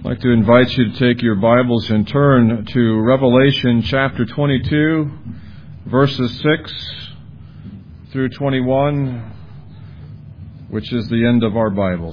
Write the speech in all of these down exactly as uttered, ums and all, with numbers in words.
I'd like to invite you to take your Bibles and turn to Revelation chapter twenty-two, verses six through twenty-one, which is the end of our Bibles.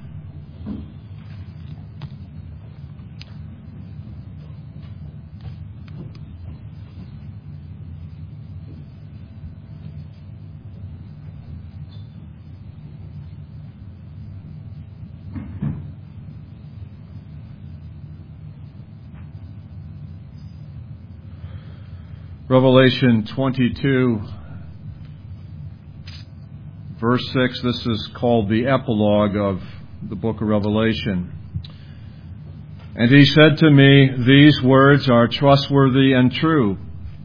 Revelation twenty-two, verse six, this is called the epilogue of the book of Revelation. And he said to me, "These words are trustworthy and true.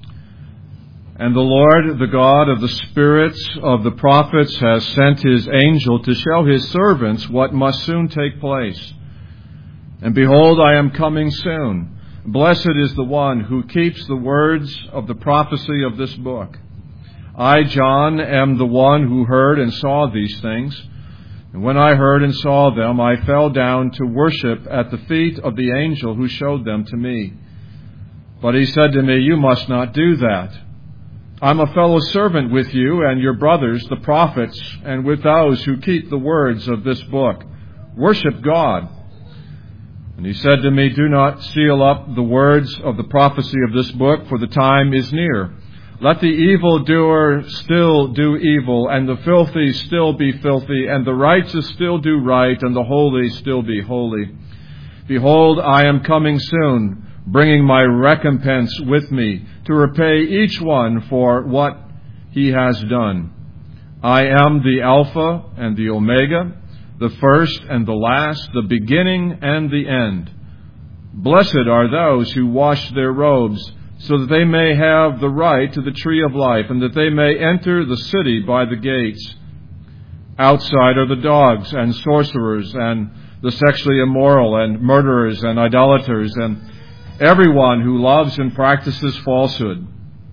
And the Lord, the God of the spirits of the prophets, has sent his angel to show his servants what must soon take place. And behold, I am coming soon. Blessed is the one who keeps the words of the prophecy of this book. I, John, am the one who heard and saw these things. And when I heard and saw them, I fell down to worship at the feet of the angel who showed them to me. But he said to me, 'You must not do that. I'm a fellow servant with you and your brothers, the prophets, and with those who keep the words of this book. Worship God.' And he said to me, 'Do not seal up the words of the prophecy of this book, for the time is near. Let the evildoer still do evil, and the filthy still be filthy, and the righteous still do right, and the holy still be holy. Behold, I am coming soon, bringing my recompense with me, to repay each one for what he has done. I am the Alpha and the Omega, the first and the last, the beginning and the end. Blessed are those who wash their robes, so that they may have the right to the tree of life, and that they may enter the city by the gates. Outside are the dogs and sorcerers and the sexually immoral and murderers and idolaters and everyone who loves and practices falsehood.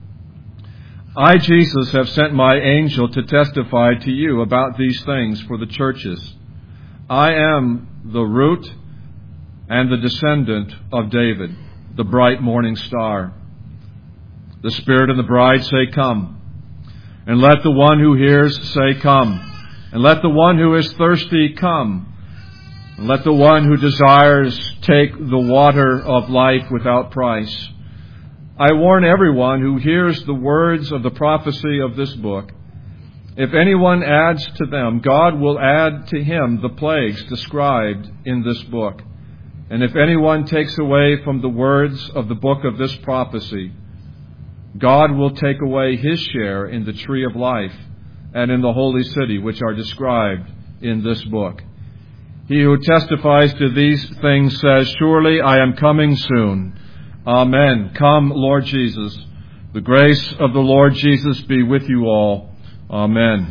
I, Jesus, have sent my angel to testify to you about these things for the churches. I am the root and the descendant of David, the bright morning star. The Spirit and the bride say, 'Come.' And let the one who hears say, 'Come.' And let the one who is thirsty come. And let the one who desires take the water of life without price. I warn everyone who hears the words of the prophecy of this book. If anyone adds to them, God will add to him the plagues described in this book. And if anyone takes away from the words of the book of this prophecy, God will take away his share in the tree of life and in the holy city, which are described in this book. He who testifies to these things says, 'Surely I am coming soon.' Amen. Come, Lord Jesus. The grace of the Lord Jesus be with you all. Amen.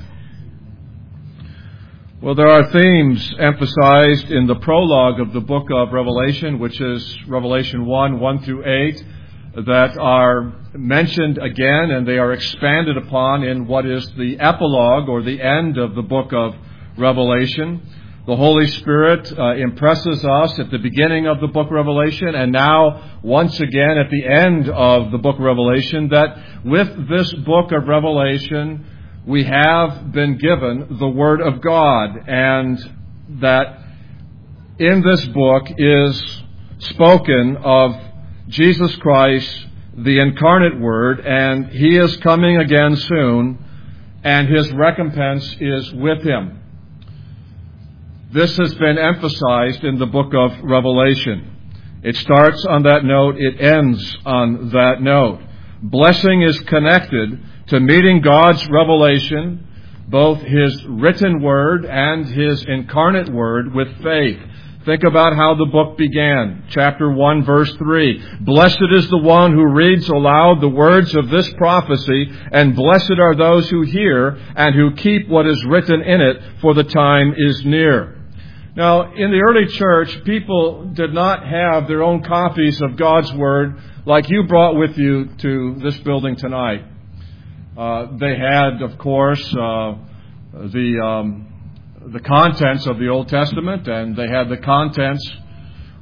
Well, there are themes emphasized in the prologue of the book of Revelation, which is Revelation one, one through eight, that are mentioned again, and they are expanded upon in what is the epilogue or the end of the book of Revelation. The Holy Spirit uh, impresses us at the beginning of the book of Revelation, and now once again at the end of the book of Revelation, that with this book of Revelation we have been given the Word of God, and that in this book is spoken of Jesus Christ, the incarnate Word, and He is coming again soon, and His recompense is with Him. This has been emphasized in the book of Revelation. It starts on that note, it ends on that note. Blessing is connected to meeting God's revelation, both His written Word and His incarnate Word, with faith. Think about how the book began. Chapter one, verse three. Blessed is the one who reads aloud the words of this prophecy, and blessed are those who hear and who keep what is written in it, for the time is near. Now, in the early church, people did not have their own copies of God's Word like you brought with you to this building tonight. Uh, they had, of course, uh, the um, the contents of the Old Testament, and they had the contents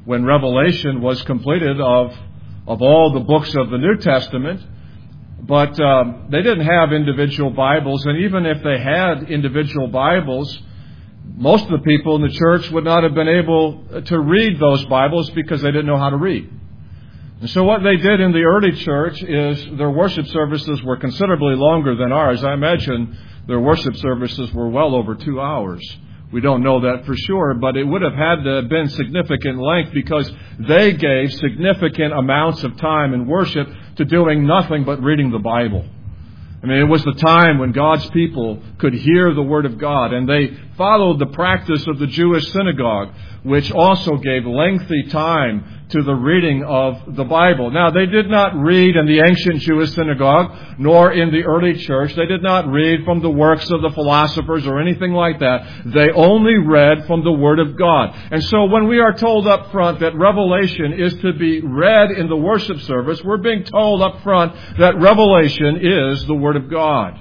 when Revelation was completed of, of all the books of the New Testament. But um, they didn't have individual Bibles, and even if they had individual Bibles, most of the people in the church would not have been able to read those Bibles because they didn't know how to read. And so what they did in the early church is their worship services were considerably longer than ours. I imagine their worship services were well over two hours. We don't know that for sure, but it would have had to have been significant length because they gave significant amounts of time in worship to doing nothing but reading the Bible. I mean, it was the time when God's people could hear the Word of God, and they followed the practice of the Jewish synagogue, which also gave lengthy time to the reading of the Bible. Now, they did not read in the ancient Jewish synagogue, nor in the early church. They did not read from the works of the philosophers or anything like that. They only read from the Word of God. And so when we are told up front that Revelation is to be read in the worship service, we're being told up front that Revelation is the Word of God.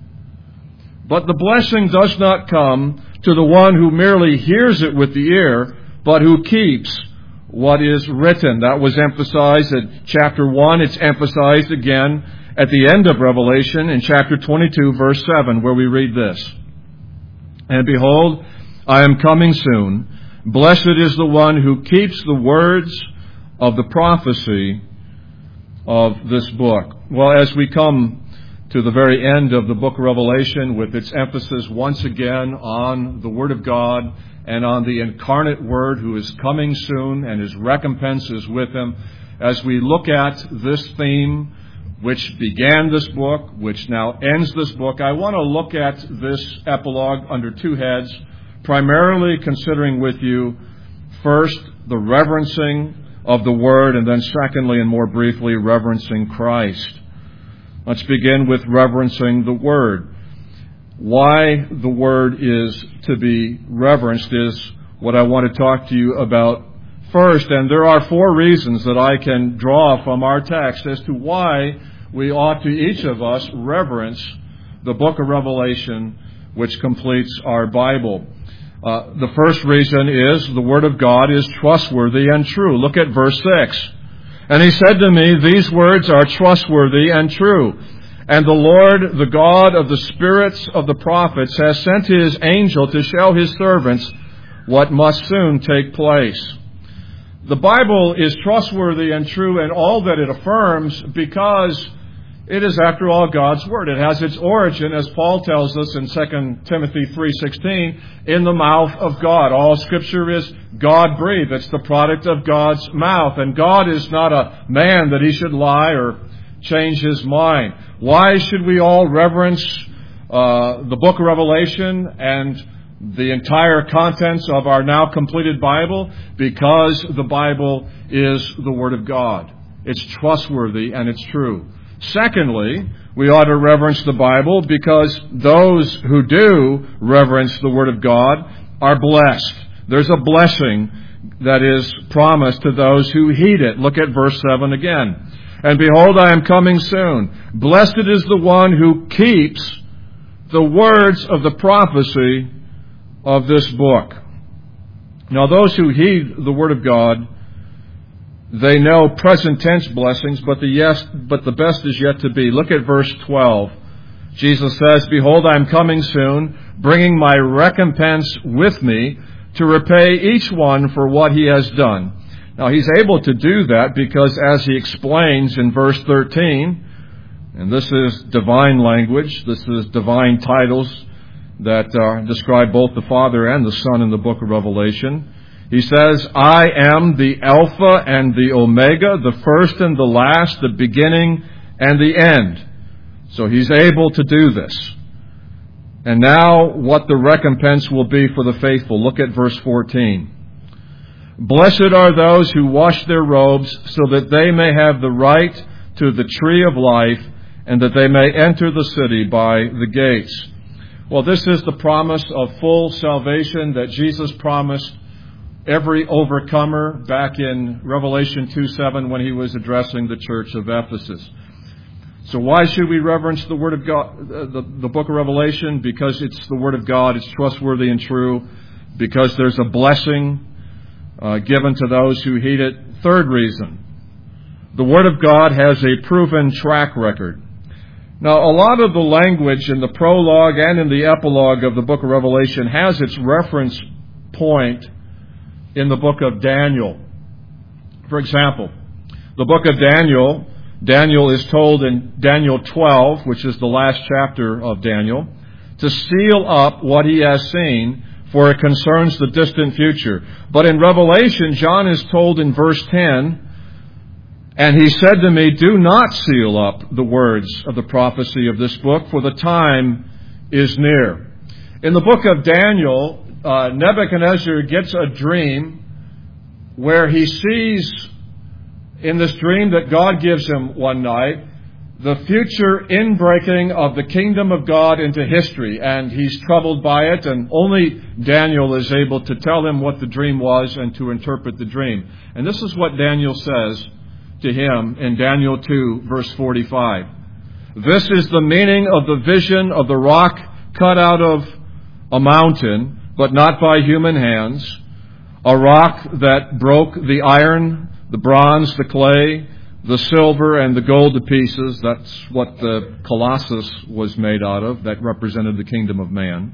But the blessing does not come to the one who merely hears it with the ear, but who keeps what is written. That was emphasized at chapter one. It's emphasized again at the end of Revelation in chapter twenty-two, verse seven, where we read this. And behold, I am coming soon. Blessed is the one who keeps the words of the prophecy of this book. Well, as we come to the very end of the book of Revelation, with its emphasis once again on the Word of God and on the incarnate Word who is coming soon and his recompense is with him, as we look at this theme which began this book, which now ends this book, I want to look at this epilogue under two heads, primarily considering with you, first, the reverencing of the Word, and then secondly, and more briefly, reverencing Christ. Let's begin with reverencing the Word. Why the Word is to be reverenced is what I want to talk to you about first. And there are four reasons that I can draw from our text as to why we ought to, each of us, reverence the book of Revelation, which completes our Bible. Uh, the first reason is the Word of God is trustworthy and true. Look at verse six. And he said to me, these words are trustworthy and true. And the Lord, the God of the spirits of the prophets, has sent his angel to show his servants what must soon take place. The Bible is trustworthy and true in all that it affirms because it is, after all, God's Word. It has its origin, as Paul tells us in Second Timothy three sixteen, in the mouth of God. All Scripture is God-breathed. It's the product of God's mouth. And God is not a man that he should lie or change his mind. Why should we all reverence uh, the book of Revelation and the entire contents of our now completed Bible? Because the Bible is the Word of God. It's trustworthy and it's true. Secondly, we ought to reverence the Bible because those who do reverence the Word of God are blessed. There's a blessing that is promised to those who heed it. Look at verse seven again. And behold, I am coming soon. Blessed is the one who keeps the words of the prophecy of this book. Now, those who heed the Word of God, they know present tense blessings, but the yes, but the best is yet to be. Look at verse twelve. Jesus says, behold, I am coming soon, bringing my recompense with me to repay each one for what he has done. Now, he's able to do that because, as he explains in verse thirteen, and this is divine language, this is divine titles that uh, describe both the Father and the Son in the book of Revelation. He says, I am the Alpha and the Omega, the first and the last, the beginning and the end. So he's able to do this. And now what the recompense will be for the faithful. Look at verse fourteen. Blessed are those who wash their robes so that they may have the right to the tree of life and that they may enter the city by the gates. Well, this is the promise of full salvation that Jesus promised every overcomer back in Revelation two seven when he was addressing the church of Ephesus. So why should we reverence the Word of God, the, the book of Revelation? Because it's the Word of God, it's trustworthy and true, because there's a blessing uh, given to those who heed it. Third reason, the Word of God has a proven track record. Now, a lot of the language in the prologue and in the epilogue of the book of Revelation has its reference point in the book of Daniel. For example, the book of Daniel, Daniel is told in Daniel twelve, which is the last chapter of Daniel, to seal up what he has seen, for it concerns the distant future. But in Revelation, John is told in verse ten, "And he said to me, do not seal up the words of the prophecy of this book, for the time is near." In the book of Daniel, uh, Nebuchadnezzar gets a dream where he sees in this dream that God gives him one night the future inbreaking of the kingdom of God into history. And he's troubled by it, and only Daniel is able to tell him what the dream was and to interpret the dream. And this is what Daniel says to him in Daniel two, verse forty-five. "This is the meaning of the vision of the rock cut out of a mountain, but not by human hands, a rock that broke the iron, the bronze, the clay, the silver, and the gold to pieces." That's what the Colossus was made out of, that represented the kingdom of man.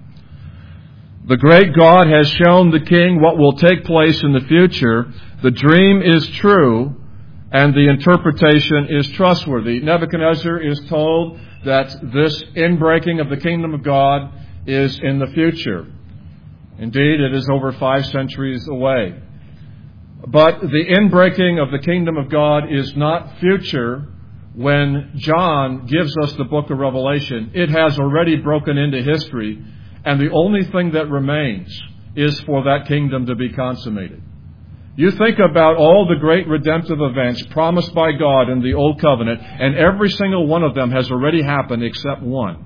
"The great God has shown the king what will take place in the future. The dream is true, and the interpretation is trustworthy." Nebuchadnezzar is told that this inbreaking of the kingdom of God is in the future. Indeed, it is over five centuries away. But the inbreaking of the kingdom of God is not future when John gives us the book of Revelation. It has already broken into history, and the only thing that remains is for that kingdom to be consummated. You think about all the great redemptive events promised by God in the Old Covenant, and every single one of them has already happened except one.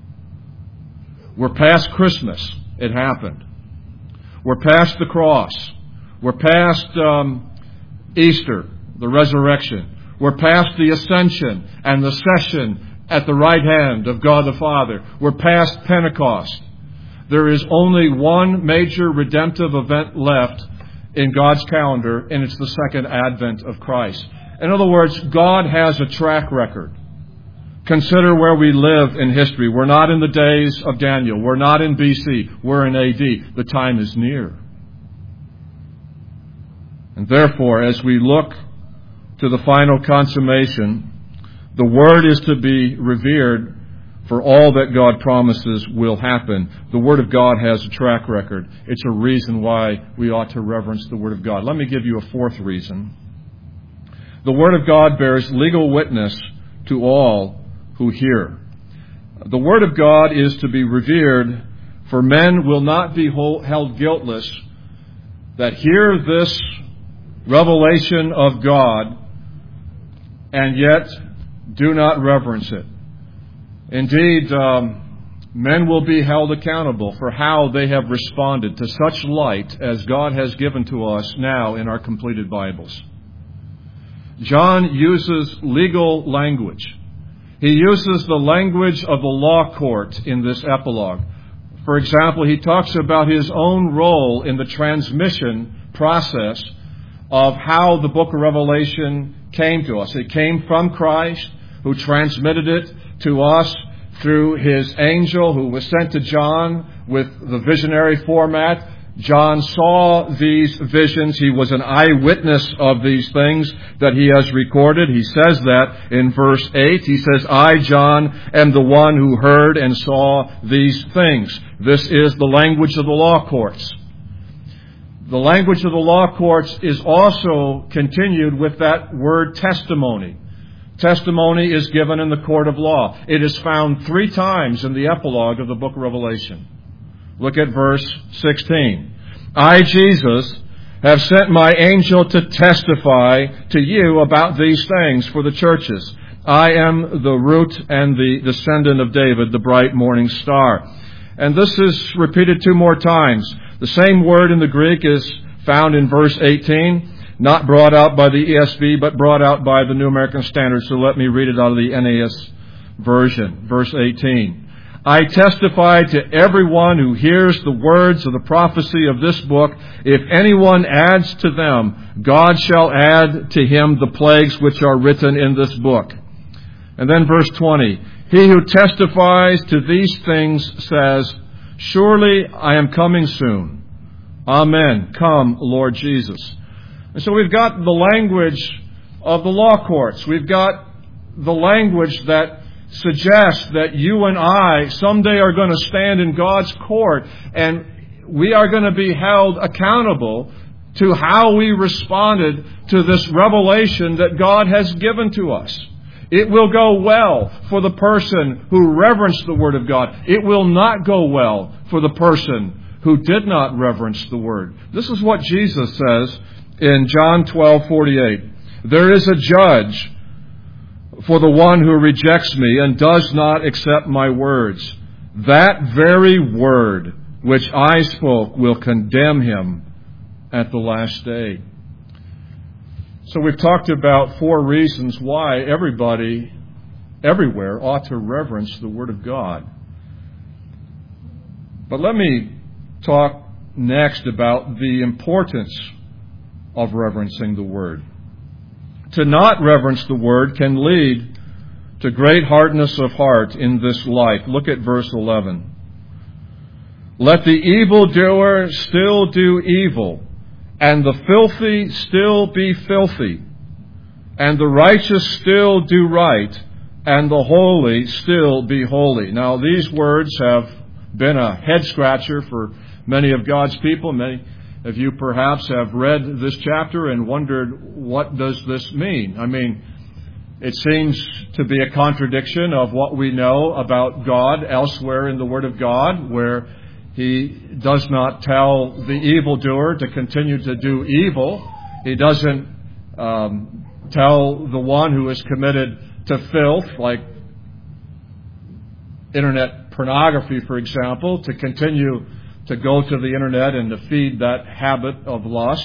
We're past Christmas. It happened. We're past the cross. We're past um, Easter, the resurrection. We're past the ascension and the session at the right hand of God the Father. We're past Pentecost. There is only one major redemptive event left in God's calendar, and it's the second advent of Christ. In other words, God has a track record. Consider where we live in history. We're not in the days of Daniel. We're not in B C. We're in A D. The time is near. And therefore, as we look to the final consummation, the Word is to be revered, for all that God promises will happen. The Word of God has a track record. It's a reason why we ought to reverence the Word of God. Let me give you a fourth reason. The Word of God bears legal witness to all who hear. The Word of God is to be revered, for men will not be held guiltless that hear this revelation of God and yet do not reverence it. Indeed, um, men will be held accountable for how they have responded to such light as God has given to us now in our completed Bibles. John uses legal language. He uses the language of the law court in this epilogue. For example, he talks about his own role in the transmission process of how the book of Revelation came to us. It came from Christ, who transmitted it to us through his angel who was sent to John with the visionary format. John saw these visions. He was an eyewitness of these things that he has recorded. He says that in verse eight. He says, "I, John, am the one who heard and saw these things." This is the language of the law courts. The language of the law courts is also continued with that word testimony. Testimony is given in the court of law. It is found three times in the epilogue of the book of Revelation. Look at verse sixteen. "I, Jesus, have sent my angel to testify to you about these things for the churches. I am the root and the descendant of David, the bright morning star." And this is repeated two more times. The same word in the Greek is found in verse eighteen, not brought out by the E S V, but brought out by the New American Standard. So let me read it out of the N A S version. Verse eighteen. I testify to everyone who hears the words of the prophecy of this book, if anyone adds to them, God shall add to him the plagues which are written in this book. And then verse twenty, he who testifies to these things says, surely I am coming soon. Amen. Come, Lord Jesus. And so we've got the language of the law courts. We've got the language that suggests that you and I someday are going to stand in God's court, and we are going to be held accountable to how we responded to this revelation that God has given to us. It will go well for the person who reverenced the Word of God. It will not go well for the person who did not reverence the Word. This is what Jesus says in John twelve forty-eight. There is a judge for the one who rejects me and does not accept my words. That very word which I spoke will condemn him at the last day. So we've talked about four reasons why everybody, everywhere, ought to reverence the Word of God. But let me talk next about the importance of reverencing the Word. To not reverence the Word can lead to great hardness of heart in this life. Look at verse eleven. Let the evildoer still do evil, and the filthy still be filthy, and the righteous still do right, and the holy still be holy. Now, these words have been a head-scratcher for many of God's people. Many of you perhaps have read this chapter and wondered, what does this mean? I mean, it seems to be a contradiction of what we know about God elsewhere in the Word of God, where He does not tell the evildoer to continue to do evil. He doesn't um, tell the one who is committed to filth, like internet pornography, for example, to continue to go to the internet and to feed that habit of lust.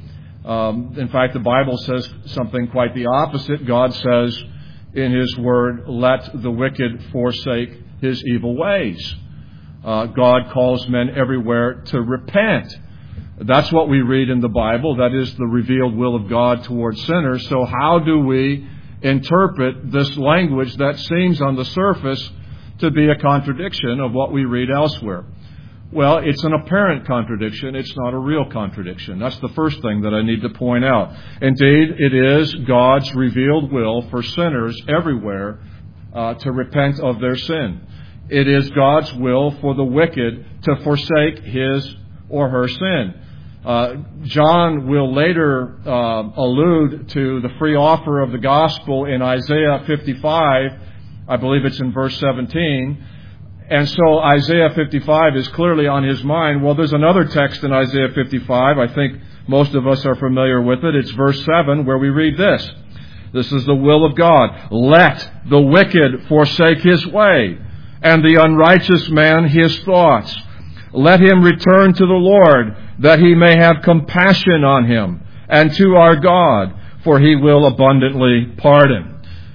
Um, in fact, the Bible says something quite the opposite. God says in His Word, let the wicked forsake his evil ways. Uh, God calls men everywhere to repent. That's what we read in the Bible. That is the revealed will of God towards sinners. So how do we interpret this language that seems on the surface to be a contradiction of what we read elsewhere? Well, it's an apparent contradiction. It's not a real contradiction. That's the first thing that I need to point out. Indeed, it is God's revealed will for sinners everywhere uh, to repent of their sin. It is God's will for the wicked to forsake his or her sin. Uh, John will later uh, allude to the free offer of the gospel in Isaiah fifty-five. I believe it's in verse seventeen. And so Isaiah fifty-five is clearly on his mind. Well, there's another text in Isaiah fifty-five. I think most of us are familiar with it. It's verse seven where we read this. This is the will of God. Let the wicked forsake his way, and the unrighteous man his thoughts. Let him return to the Lord, that He may have compassion on him, and to our God, for He will abundantly pardon.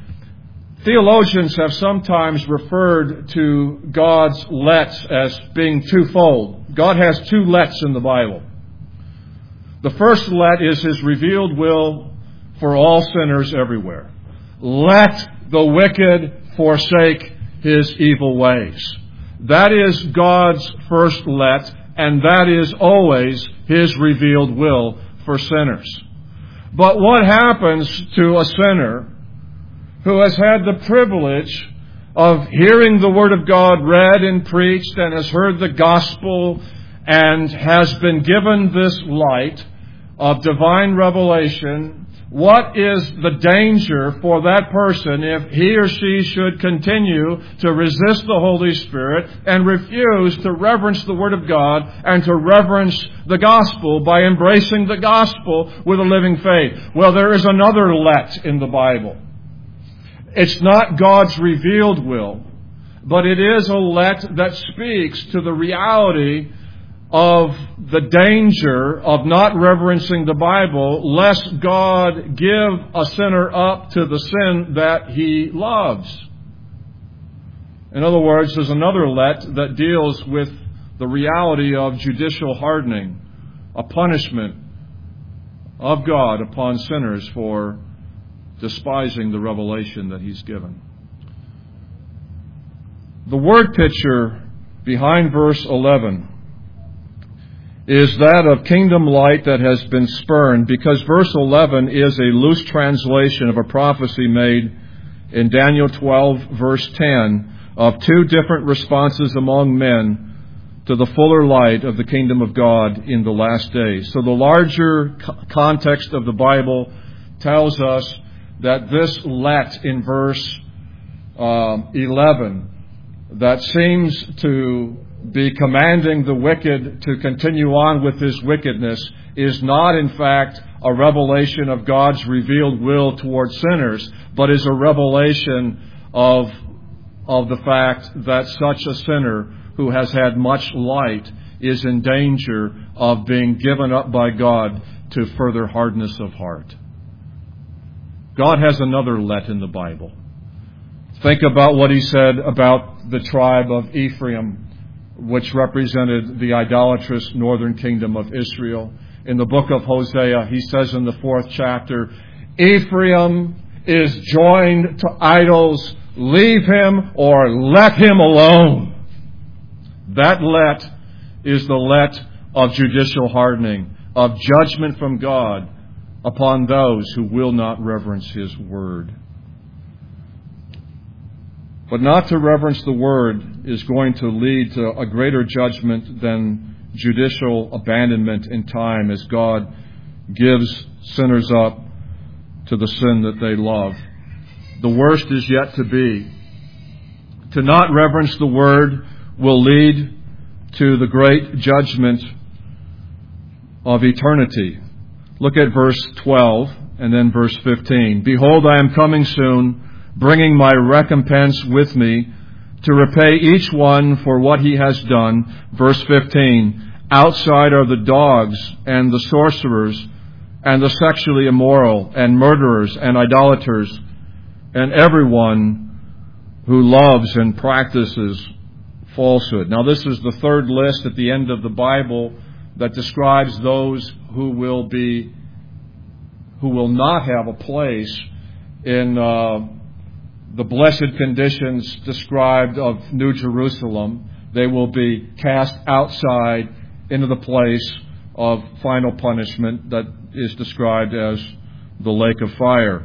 Theologians have sometimes referred to God's lets as being twofold. God has two lets in the Bible. The first let is His revealed will for all sinners everywhere. Let the wicked forsake his evil ways. That is God's first let, and that is always His revealed will for sinners. But what happens to a sinner who has had the privilege of hearing the Word of God read and preached and has heard the gospel and has been given this light of divine revelation? What is the danger for that person if he or she should continue to resist the Holy Spirit and refuse to reverence the Word of God and to reverence the gospel by embracing the gospel with a living faith? Well, there is another let in the Bible. It's not God's revealed will, but it is a let that speaks to the reality of the danger of not reverencing the Bible, lest God give a sinner up to the sin that He loves. In other words, there's another let that deals with the reality of judicial hardening, a punishment of God upon sinners for despising the revelation that He's given. The word picture behind verse eleven is that of kingdom light that has been spurned, because verse eleven is a loose translation of a prophecy made in Daniel twelve, verse ten, of two different responses among men to the fuller light of the kingdom of God in the last days. So the larger context of the Bible tells us that this let in verse uh, eleven that seems to be commanding the wicked to continue on with his wickedness is not, in fact, a revelation of God's revealed will towards sinners, but is a revelation of, of the fact that such a sinner who has had much light is in danger of being given up by God to further hardness of heart. God has another let in the Bible. Think about what He said about the tribe of Ephraim, which represented the idolatrous northern kingdom of Israel. In the book of Hosea, He says in the fourth chapter, Ephraim is joined to idols. Leave him or let him alone. That let is the let of judicial hardening, of judgment from God upon those who will not reverence His word. But not to reverence the word is going to lead to a greater judgment than judicial abandonment in time, as God gives sinners up to the sin that they love. The worst is yet to be. To not reverence the word will lead to the great judgment of eternity. Look at verse twelve and then verse fifteen. Behold, I am coming soon, bringing my recompense with me to repay each one for what he has done. Verse fifteen. Outside are the dogs and the sorcerers and the sexually immoral and murderers and idolaters and everyone who loves and practices falsehood. Now, this is the third list at the end of the Bible that describes those who will be, who will not have a place in uh, the blessed conditions described of New Jerusalem. They will be cast outside into the place of final punishment that is described as the lake of fire.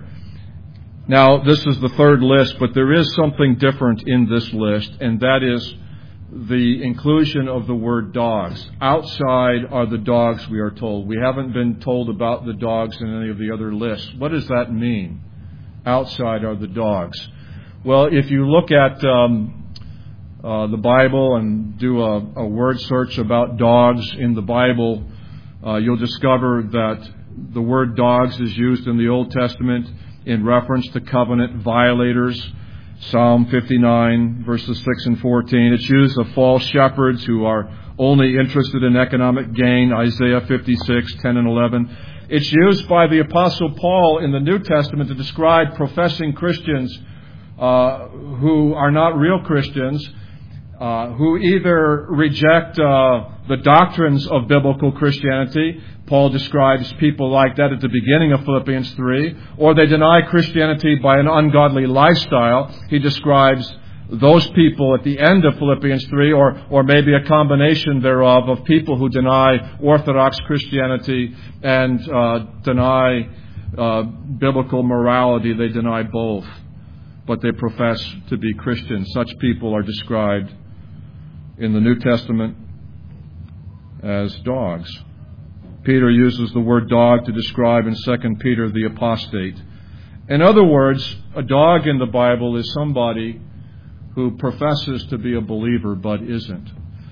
Now, this is the third list, but there is something different in this list, and that is the inclusion of the word dogs. Outside are the dogs, we are told. We haven't been told about the dogs in any of the other lists. What does that mean? Outside are the dogs. Well, if you look at um, uh, the Bible and do a, a word search about dogs in the Bible, uh, you'll discover that the word dogs is used in the Old Testament in reference to covenant violators. Psalm fifty-nine, verses six and fourteen. It's used of false shepherds who are only interested in economic gain. Isaiah fifty-six, ten and eleven. It's used by the Apostle Paul in the New Testament to describe professing Christians uh, who are not real Christians, uh, who either reject uh, the doctrines of biblical Christianity. Paul describes people like that at the beginning of Philippians three, or they deny Christianity by an ungodly lifestyle. He describes those people at the end of Philippians three, or, or maybe a combination thereof of people who deny Orthodox Christianity and uh, deny uh, biblical morality. They deny both, but they profess to be Christians. Such people are described in the New Testament as dogs. Peter uses the word dog to describe in Second Peter the apostate. In other words, a dog in the Bible is somebody who professes to be a believer but isn't.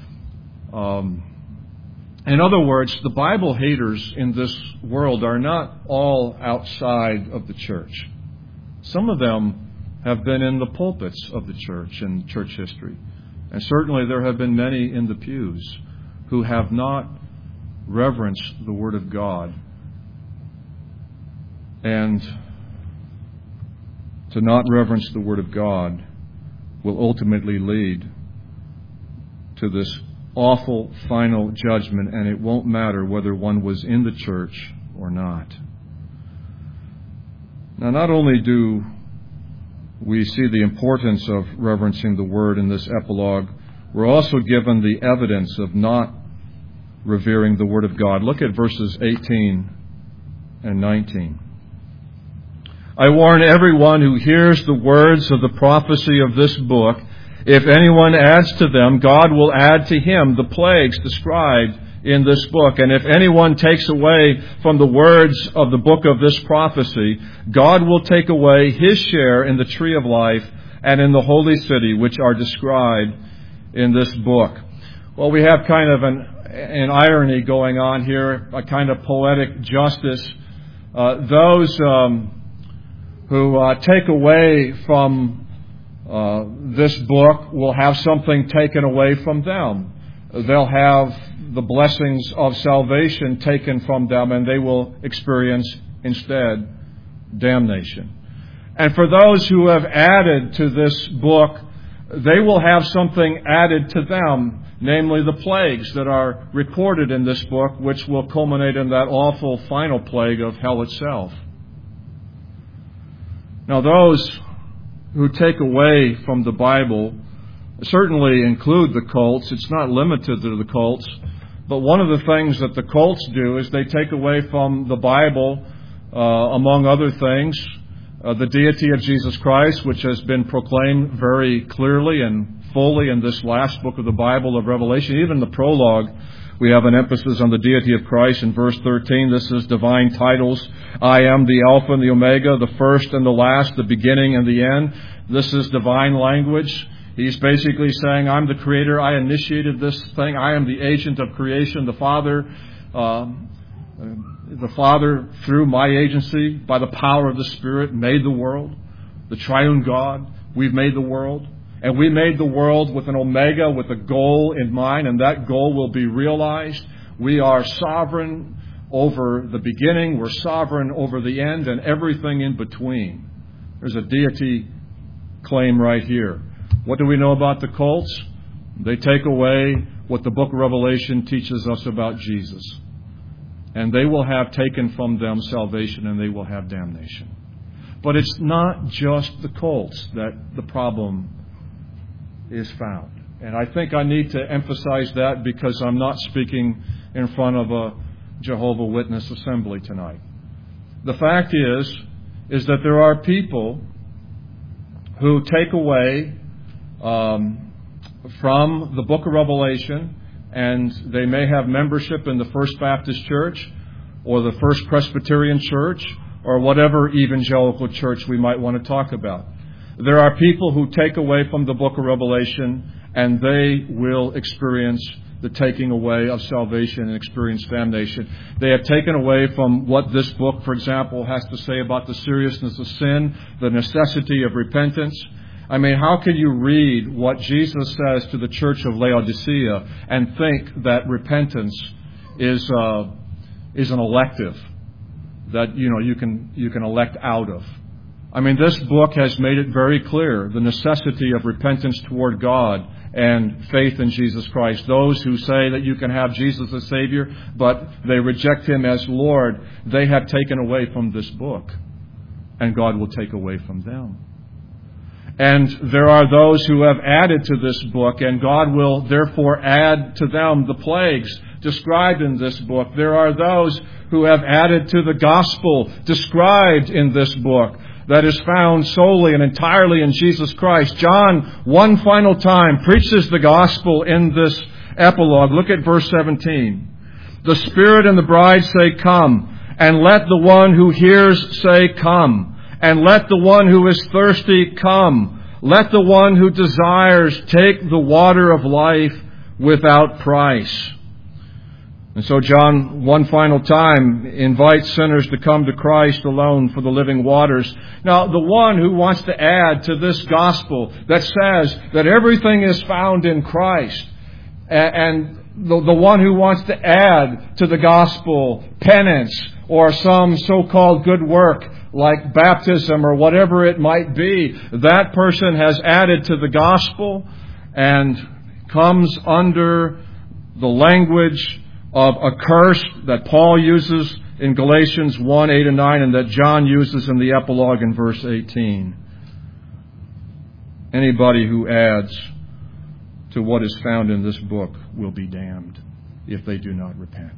Um, in other words, the Bible haters in this world are not all outside of the church. Some of them have been in the pulpits of the church in church history. And certainly there have been many in the pews who have not reverence the Word of God. And to not reverence the Word of God will ultimately lead to this awful final judgment, and it won't matter whether one was in the church or not. Now, not only do we see the importance of reverencing the Word in this epilogue, we're also given the evidence of not revering the Word of God. Look at verses eighteen and nineteen. I warn everyone who hears the words of the prophecy of this book, if anyone adds to them, God will add to him the plagues described in this book. And if anyone takes away from the words of the book of this prophecy, God will take away his share in the tree of life and in the holy city, which are described in this book. Well, we have kind of an, an irony going on here, a kind of poetic justice. Uh, those um, who uh, take away from uh, this book will have something taken away from them. They'll have the blessings of salvation taken from them, and they will experience instead damnation. And for those who have added to this book, they will have something added to them, namely the plagues that are recorded in this book, which will culminate in that awful final plague of hell itself. Now, those who take away from the Bible certainly include the cults. It's not limited to the cults. But one of the things that the cults do is they take away from the Bible, uh, among other things, uh, the deity of Jesus Christ, which has been proclaimed very clearly and fully in this last book of the Bible of Revelation. Even the prologue, we have an emphasis on the deity of Christ in verse thirteen. This is divine titles. I am the Alpha and the Omega, the first and the last, the beginning and the end. This is divine language. He's basically saying, I'm the creator. I initiated this thing. I am the agent of creation. The Father, uh, the Father, through my agency, by the power of the Spirit, made the world. The triune God, we've made the world. And we made the world with an omega, with a goal in mind, and that goal will be realized. We are sovereign over the beginning. We're sovereign over the end and everything in between. There's a deity claim right here. What do we know about the cults? They take away what the book of Revelation teaches us about Jesus. And they will have taken from them salvation, and they will have damnation. But it's not just the cults that the problem is found. And I think I need to emphasize that because I'm not speaking in front of a Jehovah's Witness assembly tonight. The fact is, is that there are people who take away um, from the book of Revelation, and they may have membership in the First Baptist Church or the First Presbyterian Church or whatever evangelical church we might want to talk about. There are people who take away from the book of Revelation, and they will experience the taking away of salvation and experience damnation. They have taken away from what this book, for example, has to say about the seriousness of sin, the necessity of repentance. I mean, how can you read what Jesus says to the church of Laodicea and think that repentance is uh, is an elective that you know you can you can elect out of? I mean, this book has made it very clear the necessity of repentance toward God and faith in Jesus Christ. Those who say that you can have Jesus as Savior, but they reject Him as Lord, they have taken away from this book, and God will take away from them. And there are those who have added to this book, and God will therefore add to them the plagues described in this book. There are those who have added to the gospel described in this book that is found solely and entirely in Jesus Christ. John, one final time, preaches the gospel in this epilogue. Look at verse seventeen. The Spirit and the bride say, come, and let the one who hears say, come. And let the one who is thirsty come. Let the one who desires take the water of life without price. And so John, one final time, invites sinners to come to Christ alone for the living waters. Now, the one who wants to add to this gospel that says that everything is found in Christ, and the, the one who wants to add to the gospel penance or some so-called good work like baptism or whatever it might be, that person has added to the gospel and comes under the language of a curse that Paul uses in Galatians one, eight and nine, and that John uses in the epilogue in verse eighteen. Anybody who adds to what is found in this book will be damned if they do not repent.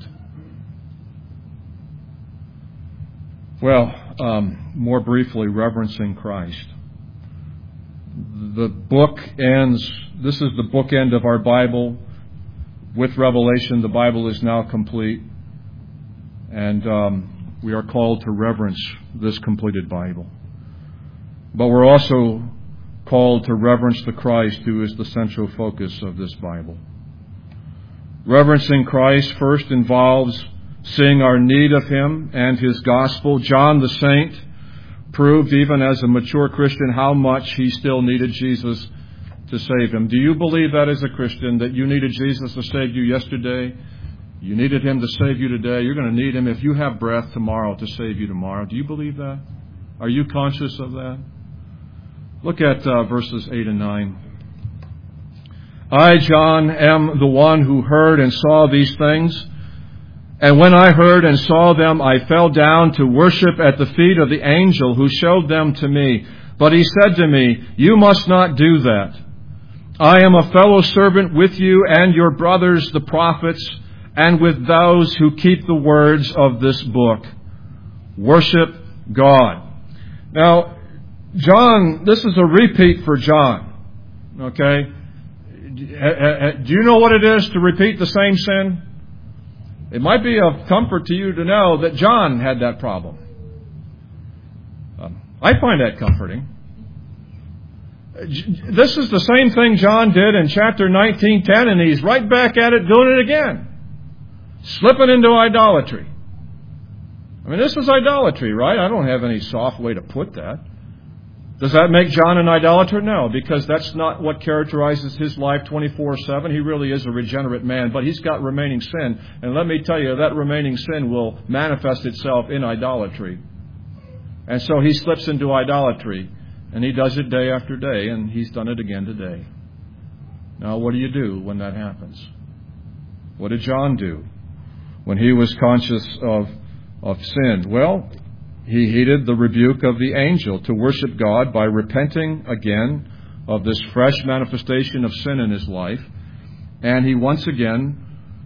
Well, um, more briefly, reverencing Christ. The book ends, this is the bookend of our Bible. With Revelation, the Bible is now complete. And um, we are called to reverence this completed Bible. But we're also called to reverence the Christ who is the central focus of this Bible. Reverencing Christ first involves seeing our need of Him and His gospel. John the Saint proved, even as a mature Christian, how much he still needed Jesus to save him. Do you believe that as a Christian, that you needed Jesus to save you yesterday? You needed Him to save you today. You're going to need Him if you have breath tomorrow to save you tomorrow. Do you believe that? Are you conscious of that? Look at uh, verses eight and nine. I, John, am the one who heard and saw these things. And when I heard and saw them, I fell down to worship at the feet of the angel who showed them to me. But he said to me, you must not do that. I am a fellow servant with you and your brothers, the prophets, and with those who keep the words of this book. Worship God. Now, John, this is a repeat for John. Okay? Do you know what it is to repeat the same sin? It might be of comfort to you to know that John had that problem. Um, I find that comforting. This is the same thing John did in chapter nineteen ten, and he's right back at it doing it again. Slipping into idolatry. I mean, this is idolatry, right? I don't have any soft way to put that. Does that make John an idolater? No, because that's not what characterizes his life twenty-four seven. He really is a regenerate man, but he's got remaining sin. And let me tell you, that remaining sin will manifest itself in idolatry. And so he slips into idolatry, and he does it day after day, and he's done it again today. Now, what do you do when that happens? What did John do when he was conscious of, of sin? Well, he heeded the rebuke of the angel to worship God by repenting again of this fresh manifestation of sin in his life. And he once again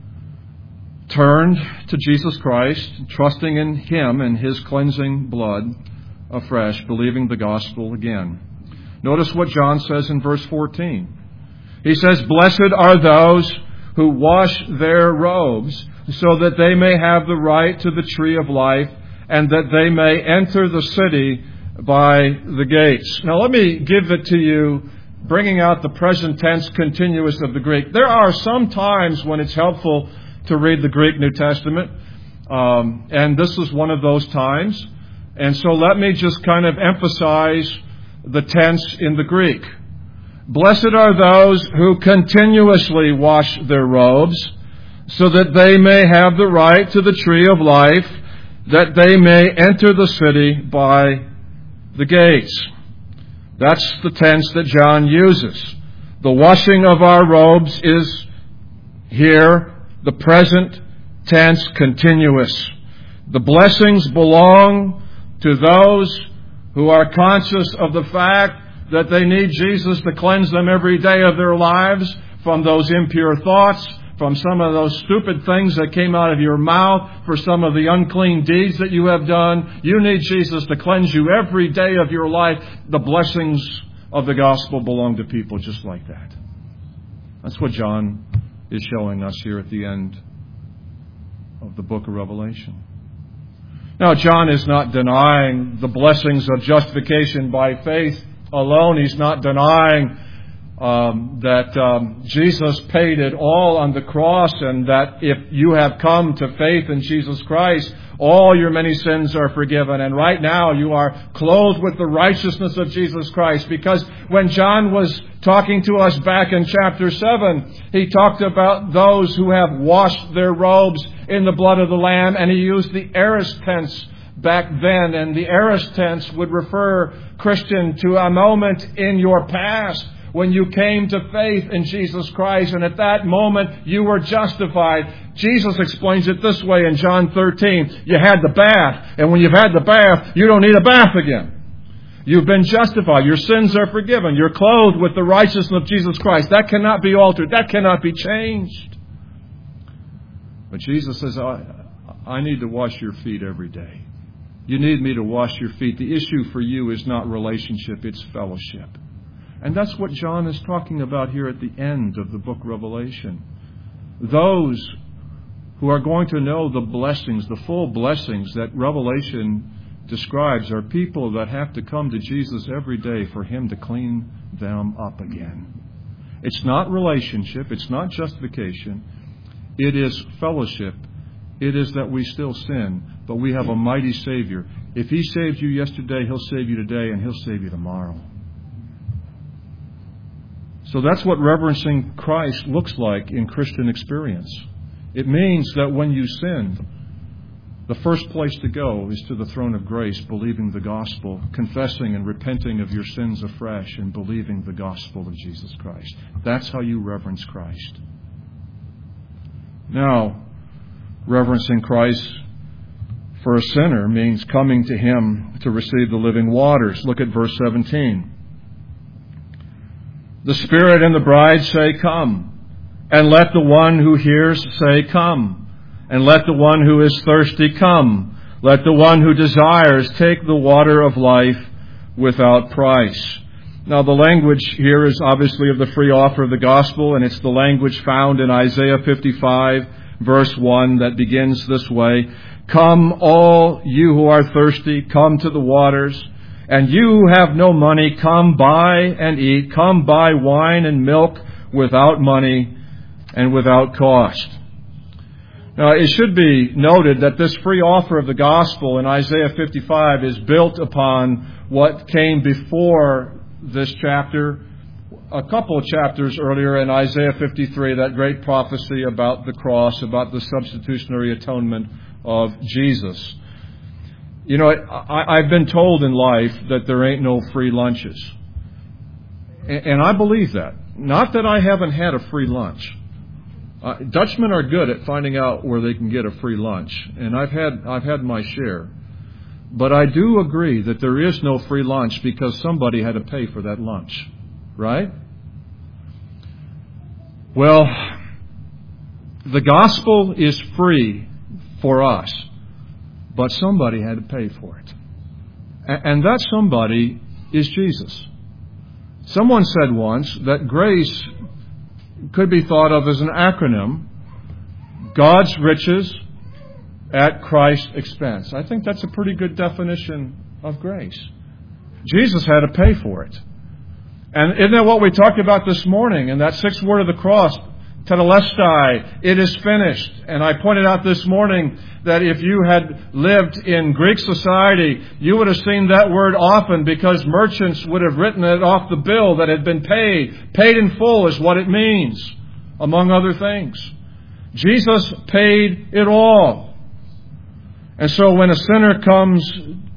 turned to Jesus Christ, trusting in Him and His cleansing blood afresh, believing the gospel again. Notice what John says in verse fourteen. He says, blessed are those who wash their robes, so that they may have the right to the tree of life, and that they may enter the city by the gates. Now let me give it to you, bringing out the present tense continuous of the Greek. There are some times when it's helpful to read the Greek New Testament, um, and this is one of those times. And so let me just kind of emphasize the tense in the Greek. Blessed are those who continuously wash their robes, so that they may have the right to the tree of life, that they may enter the city by the gates. That's the tense that John uses. The washing of our robes is here the present tense continuous. The blessings belong to those who are conscious of the fact that they need Jesus to cleanse them every day of their lives from those impure thoughts, from some of those stupid things that came out of your mouth, for some of the unclean deeds that you have done. You need Jesus to cleanse you every day of your life. The blessings of the gospel belong to people just like that. That's what John is showing us here at the end of the book of Revelation. Now, John is not denying the blessings of justification by faith alone. He's not denying Um, that um, Jesus paid it all on the cross, and that if you have come to faith in Jesus Christ, all your many sins are forgiven. And right now you are clothed with the righteousness of Jesus Christ. Because when John was talking to us back in chapter seven, he talked about those who have washed their robes in the blood of the Lamb, and he used the aorist tense back then. And the aorist tense would refer, Christian, to a moment in your past when you came to faith in Jesus Christ, and at that moment you were justified. Jesus explains it this way in John thirteen. You had the bath, and when you've had the bath, you don't need a bath again. You've been justified. Your sins are forgiven. You're clothed with the righteousness of Jesus Christ. That cannot be altered. That cannot be changed. But Jesus says, I, I need to wash your feet every day. You need me to wash your feet. The issue for you is not relationship, it's fellowship. And that's what John is talking about here at the end of the book Revelation. Those who are going to know the blessings, the full blessings that Revelation describes, are people that have to come to Jesus every day for Him to clean them up again. It's not relationship. It's not justification. It is fellowship. It is that we still sin, but we have a mighty Savior. If He saved you yesterday, He'll save you today, and He'll save you tomorrow. So that's what reverencing Christ looks like in Christian experience. It means that when you sin, the first place to go is to the throne of grace, believing the gospel, confessing and repenting of your sins afresh, and believing the gospel of Jesus Christ. That's how you reverence Christ. Now, reverencing Christ for a sinner means coming to Him to receive the living waters. Look at verse seventeen. The Spirit and the bride say, come. And let the one who hears say, come. And let the one who is thirsty come. Let the one who desires take the water of life without price. Now, the language here is obviously of the free offer of the gospel, and it's the language found in Isaiah fifty-five, verse one, that begins this way. Come, all you who are thirsty, come to the waters. And you who have no money, come buy and eat. Come buy wine and milk without money and without cost. Now, it should be noted that this free offer of the gospel in Isaiah fifty-five is built upon what came before this chapter, a couple of chapters earlier in Isaiah fifty-three, that great prophecy about the cross, about the substitutionary atonement of Jesus. You know, I, I've been told in life that there ain't no free lunches. And, and I believe that. Not that I haven't had a free lunch. Uh, Dutchmen are good at finding out where they can get a free lunch. And I've had I've had my share. But I do agree that there is no free lunch because somebody had to pay for that lunch. Right? Well, the gospel is free for us. But somebody had to pay for it. And that somebody is Jesus. Someone said once that grace could be thought of as an acronym. God's riches at Christ's expense. I think that's a pretty good definition of grace. Jesus had to pay for it. And isn't that what we talked about this morning in that sixth word of the cross? Tetelestai, it is finished. And I pointed out this morning that if you had lived in Greek society, you would have seen that word often because merchants would have written it off the bill that had been paid. Paid in full is what it means, among other things. Jesus paid it all. And so when a sinner comes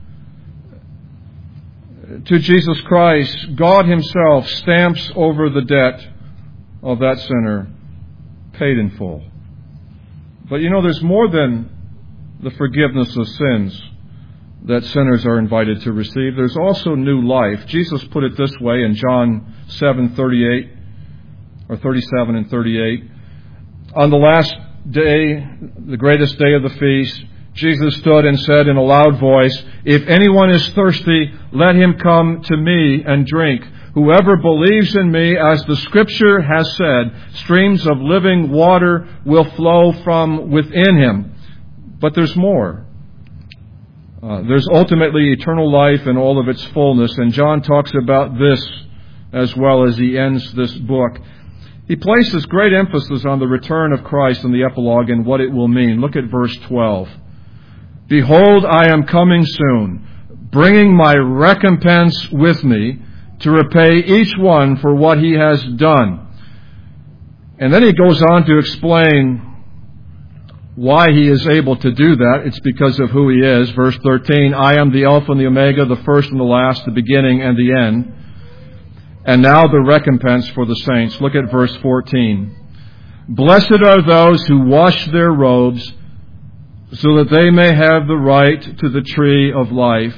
to Jesus Christ, God Himself stamps over the debt of that sinner, paid in full. But you know, there's more than the forgiveness of sins that sinners are invited to receive. There's also new life. Jesus put it this way in John seven thirty-eight, or thirty-seven and thirty-eight. On the last day, the greatest day of the feast, Jesus stood and said in a loud voice, "If anyone is thirsty, let him come to me and drink. Whoever believes in me, as the Scripture has said, streams of living water will flow from within him." But there's more. Uh, there's ultimately eternal life in all of its fullness. And John talks about this as well as he ends this book. He places great emphasis on the return of Christ in the epilogue and what it will mean. Look at verse twelve. Behold, I am coming soon, bringing my recompense with me to repay each one for what he has done. And then he goes on to explain why he is able to do that. It's because of who he is. Verse thirteen, I am the Alpha and the Omega, the first and the last, the beginning and the end. And now the recompense for the saints. Look at verse fourteen. Blessed are those who wash their robes, so that they may have the right to the tree of life,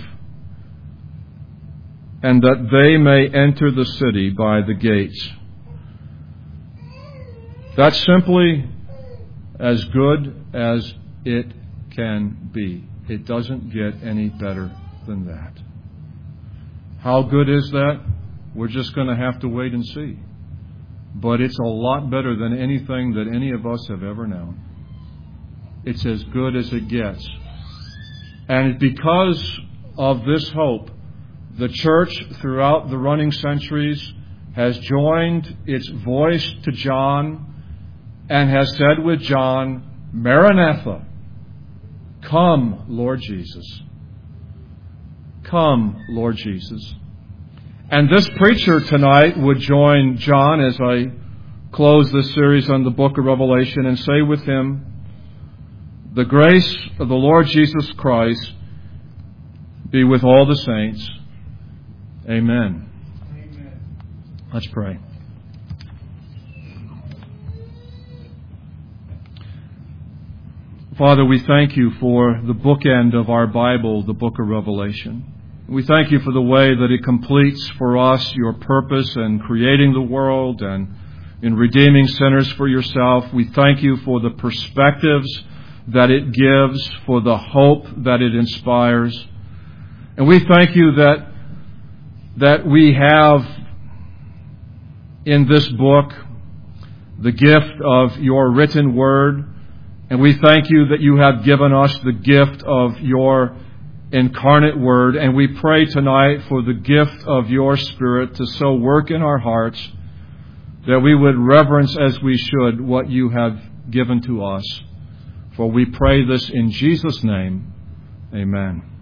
and that they may enter the city by the gates. That's simply as good as it can be. It doesn't get any better than that. How good is that? We're just going to have to wait and see. But it's a lot better than anything that any of us have ever known. It's as good as it gets. And because of this hope, the church throughout the running centuries has joined its voice to John and has said with John, Maranatha, come, Lord Jesus. Come, Lord Jesus. And this preacher tonight would join John as I close this series on the book of Revelation and say with him, the grace of the Lord Jesus Christ be with all the saints. Amen. Amen. Let's pray. Father, we thank you for the bookend of our Bible, the book of Revelation. We thank you for the way that it completes for us your purpose in creating the world and in redeeming sinners for yourself. We thank you for the perspectives that it gives, for the hope that it inspires. And we thank you that, that we have in this book the gift of your written word. And we thank you that you have given us the gift of your incarnate word. And we pray tonight for the gift of your Spirit to so work in our hearts that we would reverence as we should what you have given to us. For we pray this in Jesus' name. Amen.